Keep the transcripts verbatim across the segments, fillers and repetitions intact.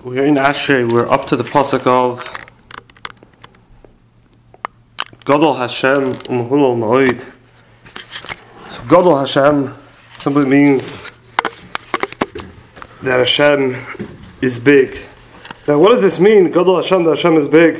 We're in Ashrei. We're up to the pasuk of Gadol Hashem Umhulol Ma'od. So Gadol Hashem simply means that Hashem is big. Now, what does this mean? Gadol Hashem, that Hashem is big.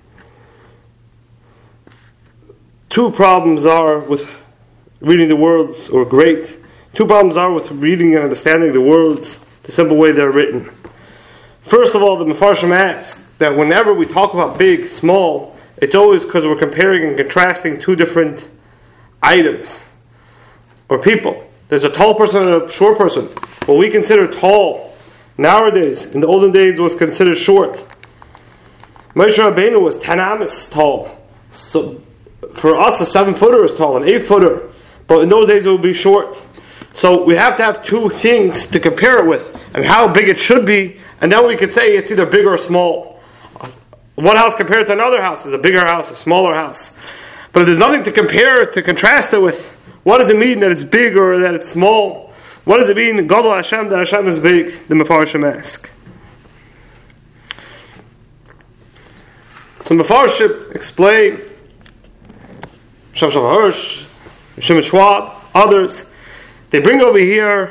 Two problems are with reading the words, or great. Two problems are with reading and understanding the words the simple way they're written. First of all, the Mefarshim ask that whenever we talk about big, small, it's always because we're comparing and contrasting two different items or people. There's a tall person and a short person. What we consider tall nowadays, in the olden days, was considered short. Moshe Rabbeinu was ten amas tall. So for us, a seven footer is tall, an eight footer. But in those days, it would be short. So we have to have two things to compare it with, and how big it should be, and then we could say it's either big or small. One house compared to another house is a bigger house, a smaller house. But if there's nothing to compare, to contrast it with, what does it mean that it's big or that it's small? What does it mean, Gadol Hashem, that Hashem is big? The Mefarshim ask. So Mefarshim explain, Shem Shalom Hirsch, Shem Schwab, others, they bring over here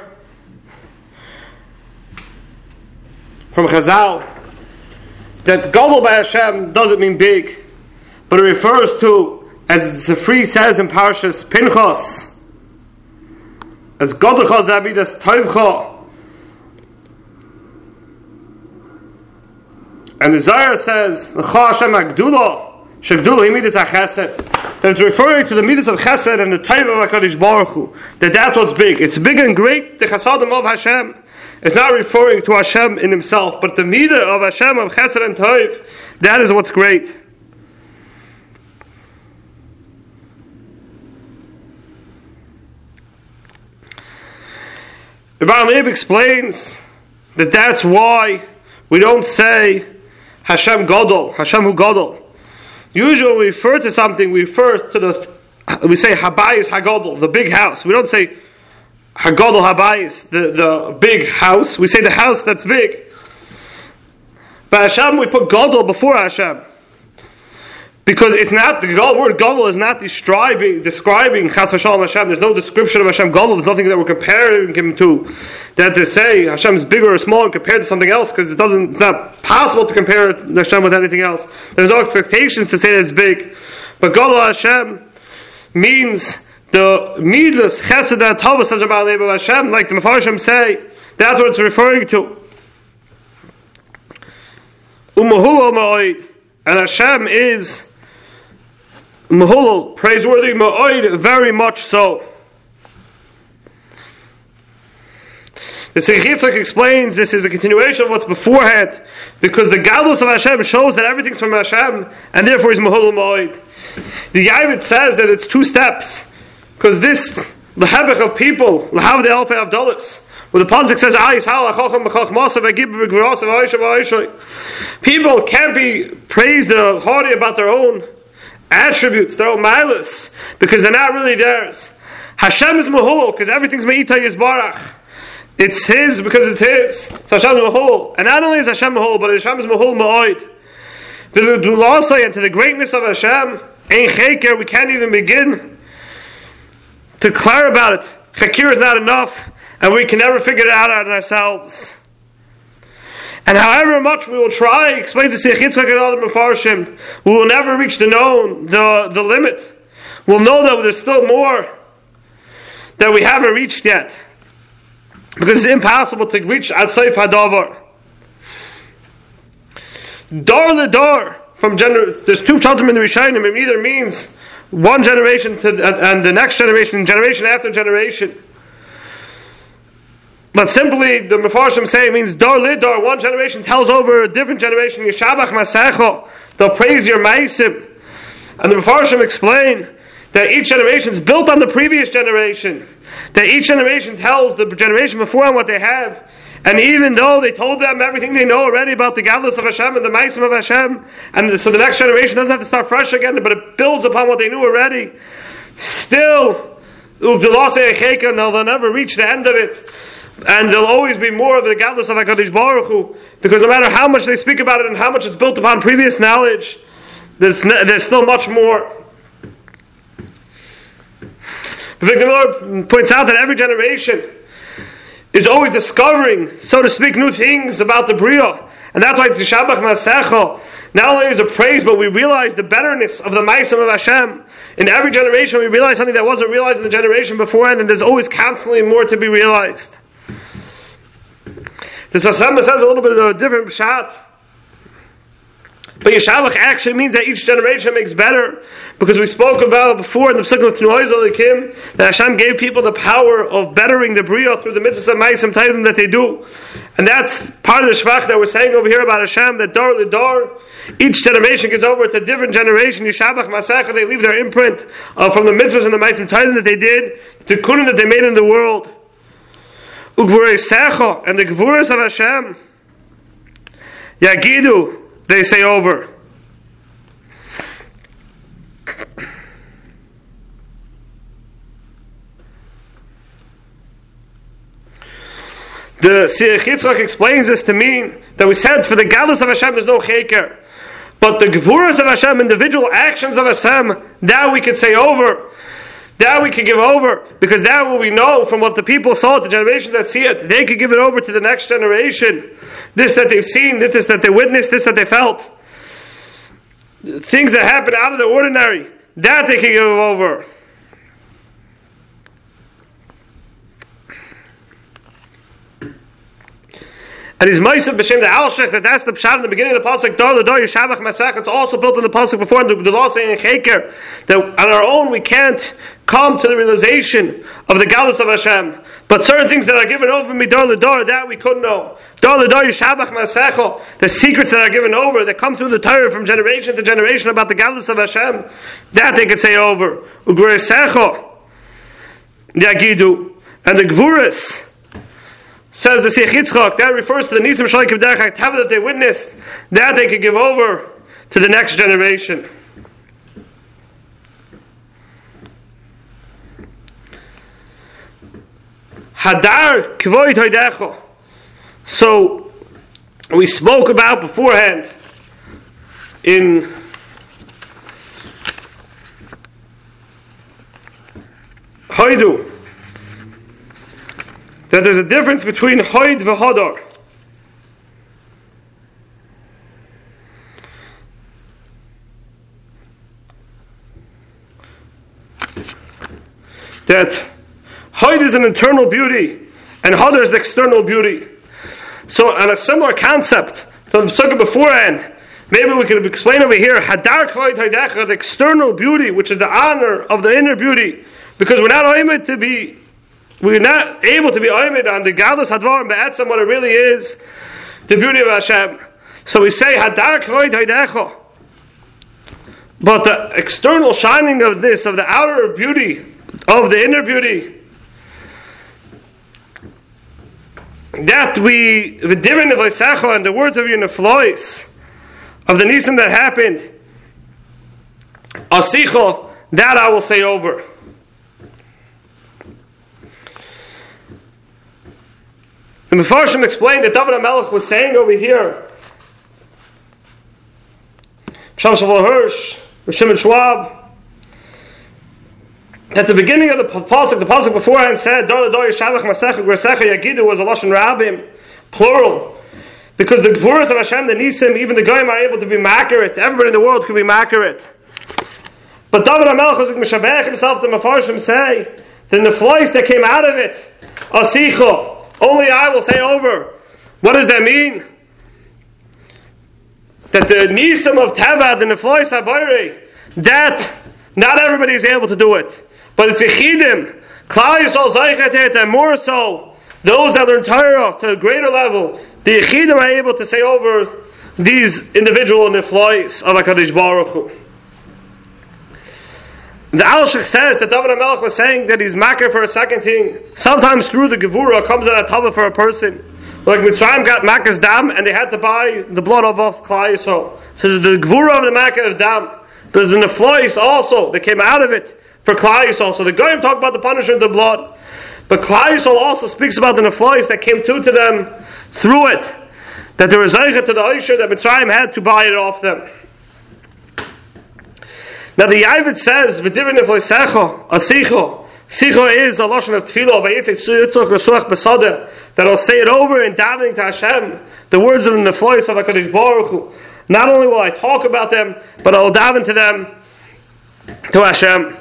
from Chazal that Gadol by Hashem doesn't mean big, but it refers to, as the Zifri says in Parshas Pinchas, as Gadolcha Zabidas Toivcha, and the Zohar says L'cha Hashem Agdula Shagdula Midas HaChesed, that it's referring to the Midas of Chesed and the Taiva of HaKadosh Baruch Hu, that that's what's big. It's big and great, the Chasadim of Hashem. It's not referring to Hashem in himself, but the Midah of Hashem of Chesed and Taiv, that is what's great. The Baal Meib explains that that's why we don't say Hashem Gadol, Hashem Hu Gadol. Usually we refer to something, we refer to the, we say Habayis Hagadol, the big house. We don't say Hagadol Habayis, the, the big house. We say the house that's big. But Hashem, we put Gadol before Hashem. Because it's not, the word Gadol is not describing, describing Chas v'Shalom Hashem. There's no description of Hashem Gadol. There's nothing that we're comparing him to. That to say Hashem is bigger or smaller compared to something else, because it doesn't, it's not possible to compare Hashem with anything else. There's no expectations to say that it's big. But Gadol Hashem means the Midas, Chesed, and Tova, says about the name of Hashem, like the Mefarshim say, that's what it's referring to. Umahul Ma'od, and Hashem is Mahulul, praiseworthy, Ma'od, very much so. The Seich Yitzchak explains this is a continuation of what's beforehand, because the Gadlus of Hashem shows that everything's from Hashem, and therefore he's Mahulul Ma'od. The Yavit says that it's two steps, because this L'hebech of people, L'hav the Alpha Avdalis, where the Pasuk says, people can't be praised or haughty about their own attributes, their own milas, because they're not really theirs. Hashem is Mahul, because everything's Me'ita Yizbarach. It's His because it's His. So Hashem is Mahul. And not only is Hashem Mahul, but Hashem is Mahul Ma'od. And to the greatness of Hashem, Ein Cheker, we can't even begin to declare about it. Chakir is not enough, and we can never figure it out on ourselves. And however much we will try, explains the Seich Yitzchak and other Mefarshim, we will never reach the known, the, the limit. We'll know that there's still more that we haven't reached yet. Because it's impossible to reach Ad Seif HaDavar. Dar LeDar, from gener- there's two Pshatim in the Rishonim, it either means one generation to the, and the next generation, generation after generation. But simply, the Mefarshim say it means Dar LeDar, one generation tells over a different generation, Yeshabach Masecho, they'll praise your Maisim. And the Mefarshim explain that each generation is built on the previous generation. That each generation tells the generation before them what they have. And even though they told them everything they know already about the Gadlus of Hashem and the Maisim of Hashem, and so the next generation doesn't have to start fresh again, but it builds upon what they knew already, still, they'll never reach the end of it. And there'll always be more of the godless of HaKadosh Baruch Hu, because no matter how much they speak about it and how much it's built upon previous knowledge, there's, there's still much more. The Victor Miller points out that every generation is always discovering, so to speak, new things about the Bria. And that's why Tishabach Masecha not only is a praise, but we realize the betterness of the Ma'asim of Hashem. In every generation we realize something that wasn't realized in the generation beforehand, and there's always constantly more to be realized. The Sasema says a little bit of a different pshat. But Yeshavach actually means that each generation makes better, because we spoke about before in the Pesukah of Tnuoiz Elikim that Hashem gave people the power of bettering the Bria through the mitzvahs of Ma'asim Tovim that they do. And that's part of the Shvach that we're saying over here about Hashem, that Dor L'Dor, each generation gets over to a different generation. Yeshavach Masecha, they leave their imprint uh, from the mitzvahs and the Ma'asim Tovim that they did, the Tikkunim that they made in the world. Ugvurei Secha, and the Gvuras of Hashem, Yagidu, they say over. The Sirach Yitzchak explains this to mean that we said for the godless of Hashem there's no cheker, but the Gvuras of Hashem, individual actions of Hashem, that we could say over. That we can give over, because that will we know from what the people saw, the generation that see it, they could give it over to the next generation. This that they've seen, this that they witnessed, this that they felt. Things that happen out of the ordinary, that they can give over. And he's Ma'asav B'Shem the Alshech, that that's the pshat in the beginning of the pasuk, Dor L'Dor Yeshavach Masech. It's also built in the pasuk before in the, the law saying in Cheker, that on our own we can't come to the realization of the godless of Hashem. But certain things that are given over me, Dor L'Dor, that we couldn't know. Dor L'Dor Yeshavach Masech, the secrets that are given over, that come through the Torah from generation to generation about the godless of Hashem, that they could say over. Ugvurei Secha, Yagidu, and the Gvuras, says the Sirach Yitzchak, that refers to the Nisim Shalai Kivderech HaKtava that they witnessed, that they could give over to the next generation. Hadar Kvoid Hoidecho. So, we spoke about beforehand in Hoidu that there's a difference between Hoid and Hadar. That Hoid is an internal beauty and Hadar is the external beauty. So, on a similar concept to the Pesukah beforehand, maybe we could explain over here Hadar Kvoid Hoidecha, the external beauty, which is the honor of the inner beauty, because we're not aimed to be We're not able to be aimed on the godless hadvarim be'etzem, what it really is, the beauty of Hashem. So we say Hadar Kvoid Hoidecha. But the external shining of this, of the outer beauty, of the inner beauty, that we, the divin of Isecha and the words of your neflois, of the nisim that happened, Asicha, that I will say over. The Mefarshim explained that David HaMelech was saying over here, Sham Shavuot Hirsch, Shimon Schwab, at the beginning of the pasuk, the pasuk beforehand said, Dor L'Dor Yeshavach Masech G'Secha Yagidu was a Lashon Rabim, plural, because the Gvuras of Hashem, the Nisim, even the Goyim are able to be accurate. Everybody in the world could be accurate. But David HaMelech was Mishabech himself, the Mefarshim say, the neflois that came out of it, Asicha, only I will say over. What does that mean? That the nisim of Teva, the neflois habayre, that not everybody is able to do it, but it's Yechidim, Klal Yisrael Zeichet it, and more so those that learn Torah to a greater level. The Yechidim are able to say over these individual neflois of HaKadosh Baruch Hu. The Alshech says that David HaMelech was saying that he's makir for a second thing. Sometimes through the Gevura comes in a tava for a person. Like Mitzrayim got Makkas Dam and they had to buy the blood of Klal Yisrael. So the Gevura of the Makkah of Dam. There's the Neflois also that came out of it for Klal Yisrael. So the Goyim talk about the punishment of the blood. But Klal Yisrael also speaks about the Neflois that came to to them through it, that there was Eicha to the Oisher that Mitzrayim had to buy it off them. Now the Yavit says, "V'divin Nefloisecho, Asicho." Sicho is a lashon of tefillah, that I'll say it over in davening to Hashem, the words of the Neflois of HaKadosh Baruch Hu. Not only will I talk about them, but I'll daven to them to Hashem.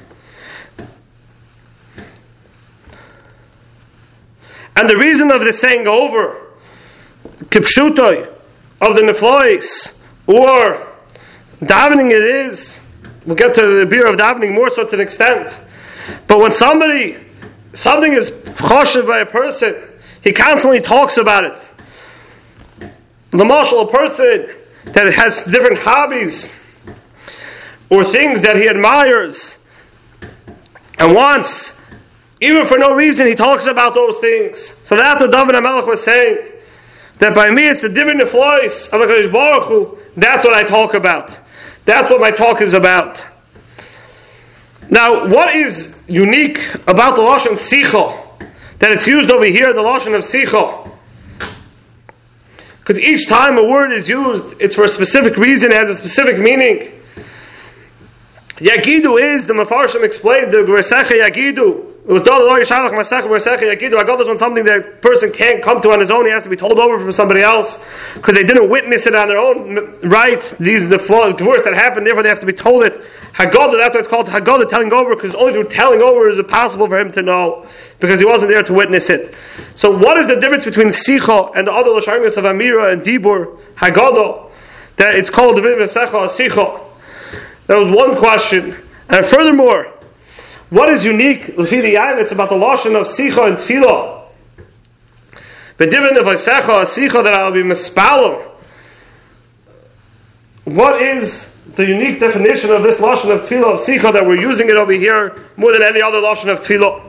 And the reason of this saying over, kipshutoi, of the Neflois, or davening it is, we'll get to the beer of davening more so to an extent. But when somebody, something is choshev by a person, he constantly talks about it. The marshal, a person that has different hobbies or things that he admires and wants, even for no reason, he talks about those things. So that's what David HaMelech was saying, that by me it's the different Neflois of HaKadosh Baruch Hu. That's what I talk about. That's what my talk is about. Now, what is unique about the lashon sicho, that it's used over here, the lashon of sicho? Because each time a word is used, it's for a specific reason, it has a specific meaning. Yagidu is, the Mefarshim explained, the Gversecha Yagidu. It was Haggadah is when something that a person can't come to on his own, he has to be told over from somebody else, because they didn't witness it on their own right. These are the Gvurs that happened, therefore they have to be told it. Haggadah, that's why it's called Haggadah, telling over, because only through telling over is it possible for him to know, because he wasn't there to witness it. So what is the difference between Sicha and the other Lashonis of Amira and Dibur, Haggadah, that it's called the V'secha Sicha? That was one question. And furthermore, what is unique, Lefi the Yavitz, about the lashon of Sicha and Tefillah? B'divin of V'secha Sicha, that I'll be mispalel. What is the unique definition of this lashon of Tefillah of Sicha, that we're using it over here more than any other lashon of Tefillah?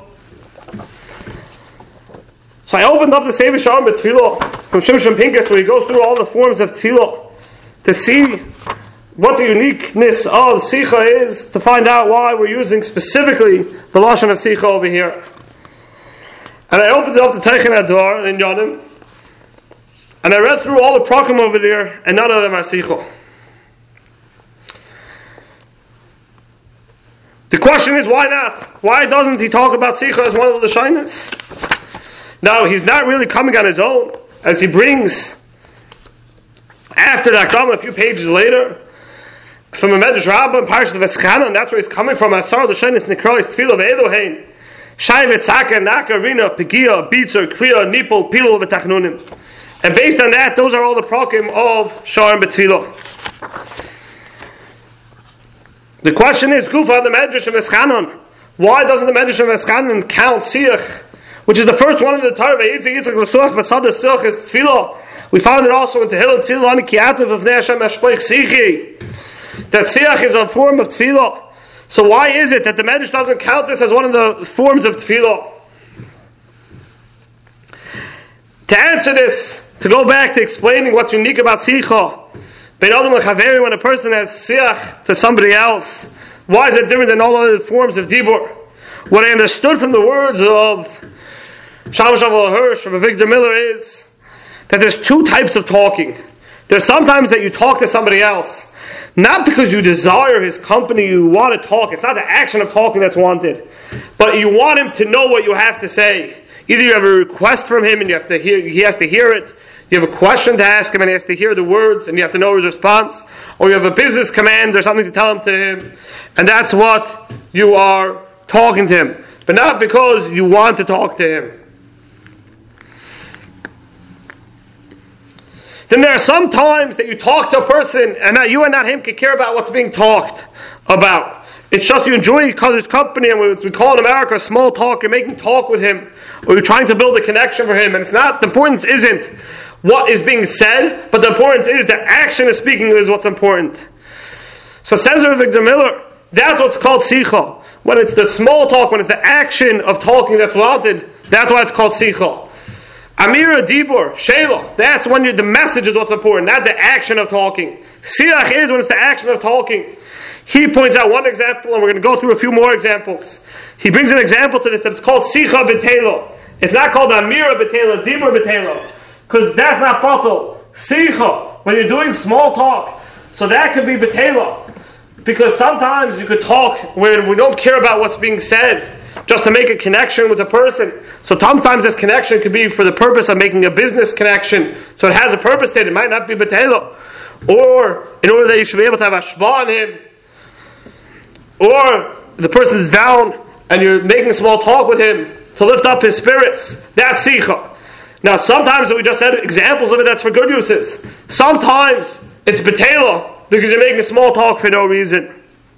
So I opened up the Sefer Shalom B'Tefillah from Shimshon Pincus, where he goes through all the forms of Tefillah to see what the uniqueness of Sicha is, to find out why we're using specifically the lashon of Sicha over here. And I opened it up to Teichen Adar in Yodim, and I read through all the prakim over there, and none of them are Sicha. The question is, why not? Why doesn't he talk about Sicha as one of the Lashonos? Now, he's not really coming on his own, as he brings, after the Akram, a few pages later, from a Medrash Rabbah and Parshas V'Eschana, and that's where he's coming from. Asar l'shonos nikrois tefillah ve'elohein shai v'tzaka naka rina pegia bitzur kriya nipol pilul v'tachnunim. And based on that, those are all the prakim of Shar and B'Tefillah. The question is, Gufa on the Medrash of V'Eschanan, why doesn't the Medrash of V'Eschanan count Siach, which is the first one in the Torah? Ve'yitzig yitzig l'suach b'sad l'suach is Tefillah. We found it also in Tehillah Tefillah ani ki'atav of V'nei Hashem hashpoich sichi, that Siach is a form of Tefillah. So why is it that the Medrash doesn't count this as one of the forms of Tefillah? To answer this, to go back to explaining what's unique about Sicha, Ben Adam L'Chaveri, when a person has Siach to somebody else, why is it different than all other forms of Dibur? What I understood from the words of Shalom Shavuot Hirsch or Victor Miller is that there's two types of talking. There's sometimes that you talk to somebody else, not because you desire his company, you want to talk. It's not the action of talking that's wanted, but you want him to know what you have to say. Either you have a request from him and you have to hear, he has to hear it. You have a question to ask him and he has to hear the words and you have to know his response. Or you have a business command or something to tell him to him, and that's what you are talking to him, but not because you want to talk to him. Then there are some times that you talk to a person and not you and not him can care about what's being talked about. It's just you enjoy each other's company, and we call in America small talk. You're making talk with him, or you're trying to build a connection for him. And it's not, the importance isn't what is being said, but the importance is the action of speaking is what's important. So says Rav Victor Miller, that's what's called Sicha. When it's the small talk, when it's the action of talking that's wanted, that's why it's called Sicha. Amira Dibur, Shelo. That's when you're, the message is what's important, not the action of talking. Siach is when it's the action of talking. He points out one example, and we're going to go through a few more examples. He brings an example to this, that it's called Sicha B'Telo. It's not called Amira B'Telo, Dibur B'Telo. Because that's not Patel. Sicha, when you're doing small talk. So that could be B'Telo. Because sometimes you could talk where we don't care about what's being said, just to make a connection with a person. So sometimes this connection could be for the purpose of making a business connection. So it has a purpose that it might not be B'Telo. Or in order that you should be able to have Ashba on him. Or the person is down and you're making a small talk with him to lift up his spirits. That's Sicha. Now sometimes we just said examples of it, that's for good uses. Sometimes it's B'Telo because you're making a small talk for no reason.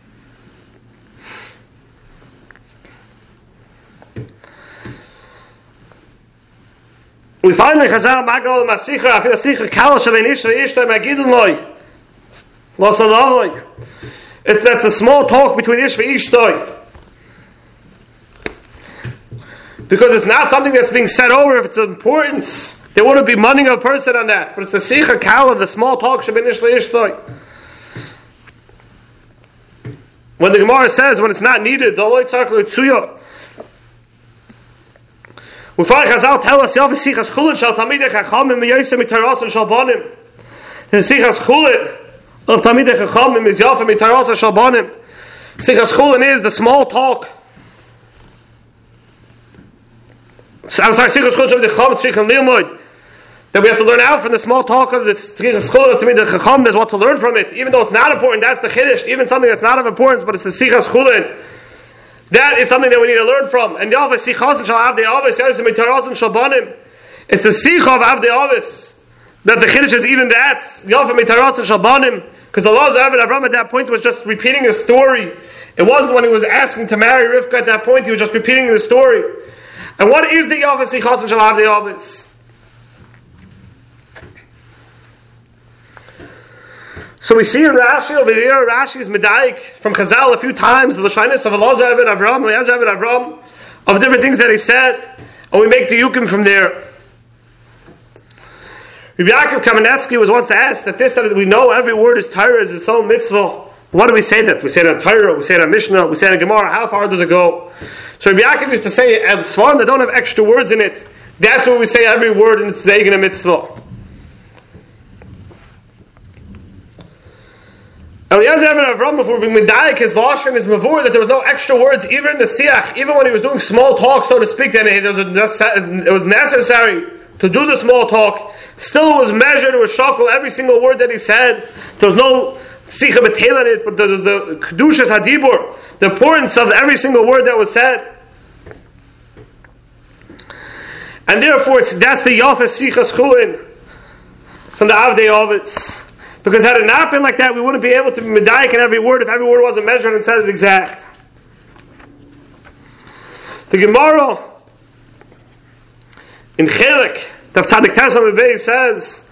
We find the Chazal Magal Masicha Afil Sicha Kal Shabein Ish Ve'Ishtai Magidun Loi Lo Salaloi. It's that's a small talk between Ish Ve'Ishtai, because it's not something that's being said over. If it's importance, there wouldn't be money of a person on that. But it's the Sicha Kal of the small talk Shabein Ish Ve'Ishtai. When the Gemara says when it's not needed, the Loi Tzarech L'Tzuya. We find Chazal tell us, Yavah Sichas Chulin Shal Tamidei Chachamim Miyoyse Mitarasan Shal Banim. The Sichas Chulin of Tamidei Chachamim is Yavah Mitarasan Shal Banim. Sichas Chulin is the small talk. I'm sorry, Sichas Chulin Shal Chachamim Sichas Lilmoid. That we have to learn out from the small talk of the Sichas Chulin of Tamidei Chachamim. There's what to learn from it, even though it's not important. That's the Chiddush, even something that's not of importance, but it's the Sichas Chulin. That is something that we need to learn from. And Yavah Sichas Shal Avdei Avis Yosem Mitarasan Shal Banim. It's the Sicha of Avdei Avis that the Chiddush is even that Yavah Mitarasan Shal Banim, because Allah's Aved Avram at that point was just repeating a story. It wasn't when he was asking to marry Rivka at that point. He was just repeating the story. And what is the Yavah Sichas Shal Avdei Avis? So we see in Rashi over here, Rashi is Medaik from Chazal a few times, the Lashanis of Elazar ben Avram, Elazar ben Avram, of different things that he said, and we make the Yukim from there. Rabbi Yaakov Kamenetsky was once asked that this, that we know every word is Torah, is its own mitzvah. Why do we say that? We say it on Torah, we say it on Mishnah, we say it on Gemara, how far does it go? So Rabbi Yaakov used to say, and Svarim that don't have extra words in it, that's where we say every word in its Zeigen and mitzvah. Eliezer ben Avram, before being Medaik, his Lashon is Mavur, that there was no extra words, even in the Siach, even when he was doing small talk, so to speak, that it was necessary to do the small talk. Still, it was measured, it was shakel, every single word that he said. There was no Sicha B'Tel in it, but there was the Kedushas Hadibur, the importance of every single word that was said. And therefore, it's, that's the Yafas Sichas Chulin from the Avdei Avitz. Because had it not been like that, we wouldn't be able to be medayik in every word if every word wasn't measured and said it exact. The Gemara in Chelik, Daf Tzadik Tesam Rebbe says,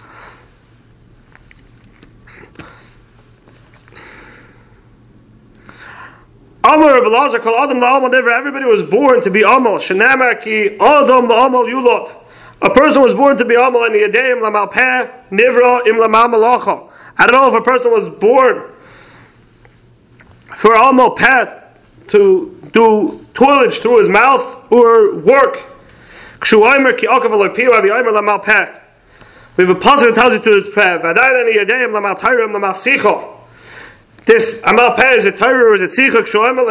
Amar Rabbi Elazar Kol Adam LaAmal Never. Everybody was born to be Amal. Shenamar Ki Adam LaAmal Yulot. A person was born to be Amal and Yadeim LaMalpeh Nivra Im LaMal Malacha. I don't know if a person was born for Amal Peh to do toilage through his mouth or work. We have a passage that tells you to his Peh. This Amal Peh, is it Torah or is it Tzicha?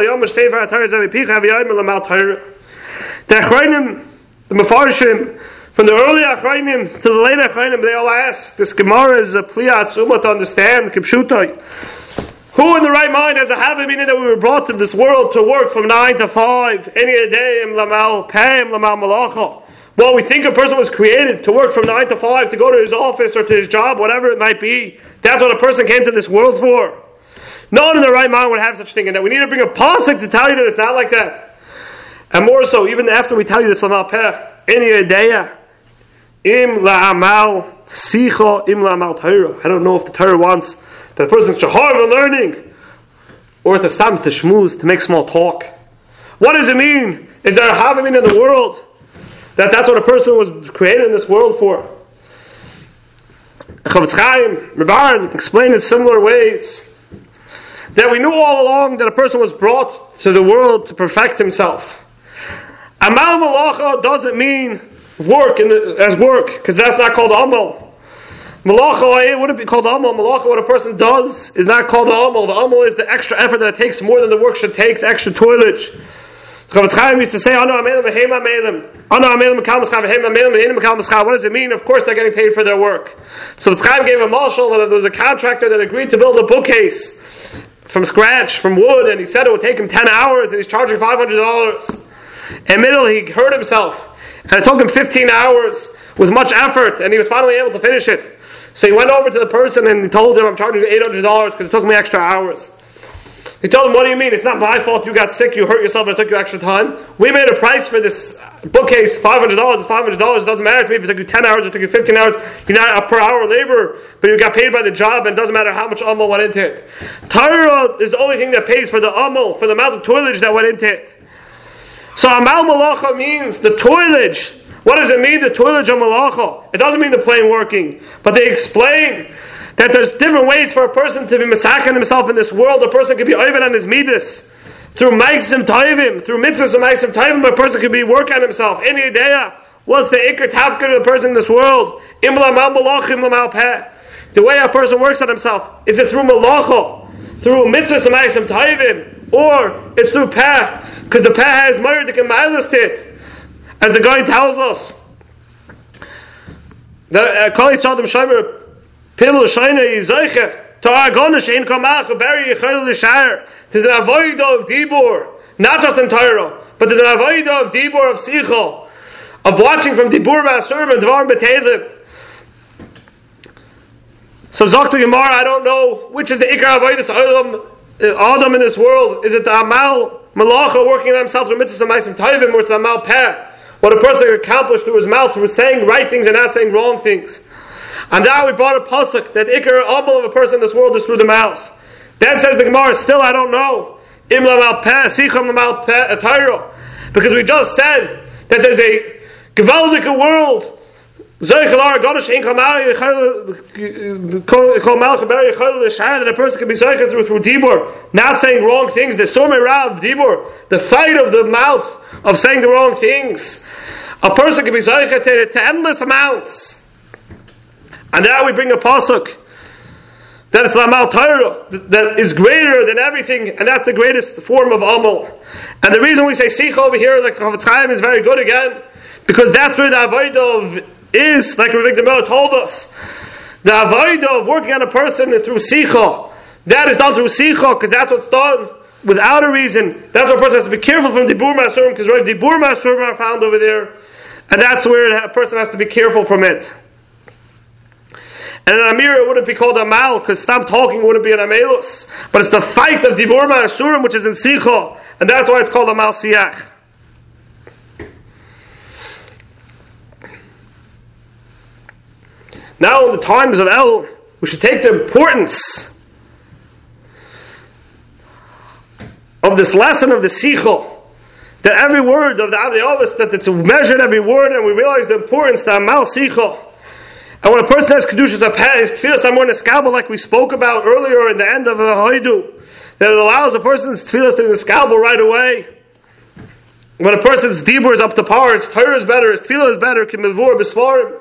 The Achrayim, the Mefarshim, from the early Achrayim to the late Achrayim, they all ask, this Gemara is a Pliya Atzuma to understand, Kipshutai. Who in the right mind has a habit, meaning that we were brought to this world to work from nine to five, any day, lamal payim, lamal malacha. Well, we think a person was created to work from nine to five, to go to his office or to his job, whatever it might be. That's what a person came to this world for. No one in the right mind would have such thing, and that we need to bring a pasuk to tell you that it's not like that. And more so, even after we tell you this lamal peh, any day, im la'amal sicha, im la'amal Torah. I don't know if the Torah wants that the person should hard learning, or to stam to shmooze, to make small talk. What does it mean? Is there a havamim in the world that that that's what a person was created in this world for. Chofetz Chaim, Rebbe explained in similar ways that we knew all along that a person was brought to the world to perfect himself. Amal Malacha doesn't mean work in the, as work, because that's not called Amal. Malacha wouldn't be called Amal. Malacha, what a person does, is not called the Amal. The Amal is the extra effort that it takes more than the work should take, the extra toilage. Chofetz Chaim used to say, Ano amelim v'heim amelim. Ano amelim v'kal mischal v'heim amelim v'heim v'kal mischal. What does it mean? Of course they're getting paid for their work. So Chofetz Chaim gave a marshal that there was a contractor that agreed to build a bookcase from scratch, from wood, and he said it would take him ten hours, and he's charging five hundred dollars. In the middle, he hurt himself, and it took him fifteen hours with much effort, and he was finally able to finish it. So he went over to the person and he told him, I'm charging you eight hundred dollars because it took me extra hours. He told him, what do you mean? It's not my fault you got sick, you hurt yourself, and it took you extra time. We made a price for this bookcase, five hundred dollars. It's five hundred dollars. It doesn't matter to me if it took you ten hours, it took you fifteen hours. You're not a per hour laborer, but you got paid by the job, and it doesn't matter how much amal went into it. Torah is the only thing that pays for the amal, for the amount of toilage that went into it. So amal malacha means the toilage. What does it mean, the toilage of malacha? It doesn't mean the plain working, but they explain that there's different ways for a person to be mesaken himself in this world. A person could be oived on his midas through maisim toivim, through mitzvahs and maisim toivim. A person could be working on himself. Any idea what's the ikar tafkir of the person in this world? Im lamal malachim lamal peh. The way a person works on himself, is it through malacha, through mitzvahs and maisim toivim, or it's through peh? Because the peh has meir that can milest it, as the guy tells us. The Kol Yitzadam Shomer. People shayna yizoiche to agonish ein kamach uberi yichol l'shar. There's an avodah of dibur, not just in Torah, but there's an avodah of dibur of sicha, of watching from dibur ma'asurim and dvar b'teilim. So Zok the Gemara, I don't know which is the ikar avodah Adam in this world. Is it the amal malacha working on himself through mitzvahs and ma'asim tovim, or it's the amal peh, what a person can accomplish through his mouth, through saying right things and not saying wrong things. And now we brought a pasuk that ikar amal of a person in this world is through the mouth. Then says the Gemara, still I don't know. Im lamal peh, sicham lamal peh, Torah. Because we just said that there's a gewaldige world. That a person can be zeicha through, through dibur, not saying wrong things. The surmei rav dibur, the fight of the mouth of saying the wrong things. A person can be zeicha to, to endless amounts. And now we bring a pasuk that it's Lamal Torah, that is greater than everything, and that's the greatest form of amal. And the reason we say Sicha over here, like Chofetz Chaim, is very good again, because that's where the avodah is, like Rav Avigdor Miller told us. The avodah of working on a person through Sicha, that is done through Sicha, because that's what's done without a reason. That's where a person has to be careful from Dibur Ma'asurim, because right, Dibur Ma'asurim are found over there, and that's where a person has to be careful from it. And an Amir, it wouldn't be called Amal, because stop talking wouldn't be an Amelus. But it's the fight of Dibur Ma'asurim, which is in Sicha, and that's why it's called Amal Siyach. Now, in the times of El, we should take the importance of this lesson of the Sicha, that every word of the Avos, that it's measured every word, and we realize the importance, the Amal Sicha. And when a person has Kedushas HaPeh, his Tfilas Amor Neskabel, like we spoke about earlier in the end of the Hoidu, that it allows a person's Tfilas to be Neskabel right away. When a person's Dibur is up to par, his Torah is better, his Tfilah is better, Kim Mevur B'Sfarim.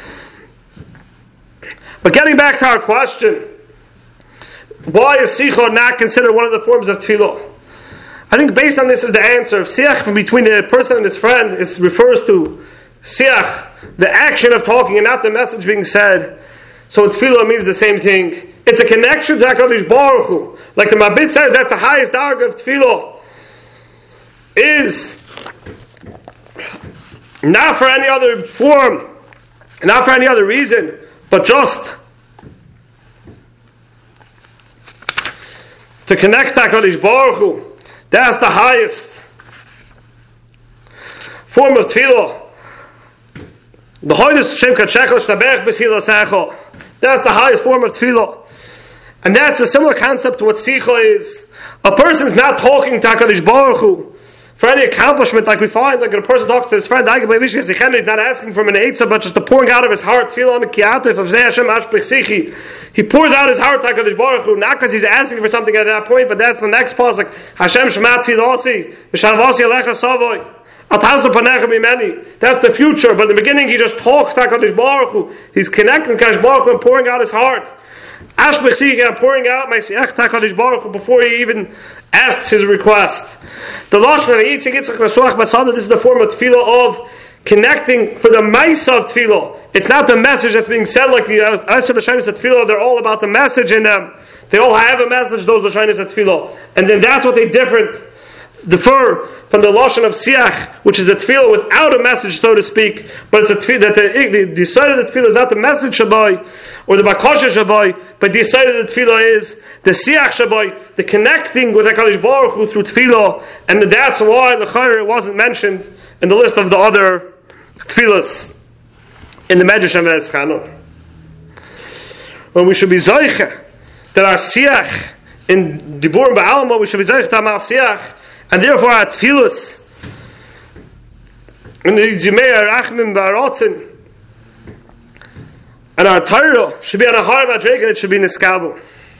But getting back to our question, why is Sicha not considered one of the forms of Tfilah? I think based on this is the answer. If Siach from between the person and his friend is, refers to Siach, the action of talking and not the message being said, so Tfilah means the same thing. It's a connection to HaKadosh Baruch Hu. Like the Mabit says, that's the highest darg of Tfilah. Is not for any other form, not for any other reason, but just to connect to HaKadosh Baruch Hu. That's the highest form of Tfilah. The hoidus Shem Katshechel Shtabech B'Sila Secho. That's the highest form of Tfilah. And that's a similar concept to what Sicha is. A person's not talking to HaKadosh Baruch Hu for any accomplishment, like we find, like a person talks to his friend, he's not asking for an eitzah, but just the pouring out of his heart, feel on the kiatif of Hashem ashpich sichi. He pours out his heart, HaKadosh Baruch Hu, not because he's asking for something at that point, but that's the next pasuk. Hashem shmat tfilosi, v'shavasi alecha savoy. That's the future, but in the beginning he just talks to HaKadosh Baruch Hu. He's connecting to HaKadosh Baruch Hu and pouring out his heart. Ashpich sichi, I'm pouring out my siach to HaKadosh Baruch Hu before he even asks his request. The Lashon of Yitzchak Yitzchak Nasuach Batzada, this is the form of tefillah of connecting for the Maisa of tefillah. It's not the message that's being said like the Asher L'Shainis at tefillah. They're all about the message in them. They all have a message, those L'Shainis at tefillah. And then that's what they different, differ from the Lashon of Siach, which is a tefillah without a message, so to speak. But it's a tefillah that the, the, the side of the tefillah is not the message Shabbai or the Bakasha Shabbai, but the side of the tefillah is the Siach Shabbai, the connecting with HaKadosh Baruch Hu through tefillah. And that's why l'chayr it wasn't mentioned in the list of the other tefillahs in the Medrash and Eschanah. When we should be Zoicha, that our Siach in Dibur Ba'alma, we should be Zoicha Tamal Siach, and therefore our tefillahs in the Zimei Arachmim Ba'arotzin, and our Torah should be on a higher madrega, it should be Niskabel.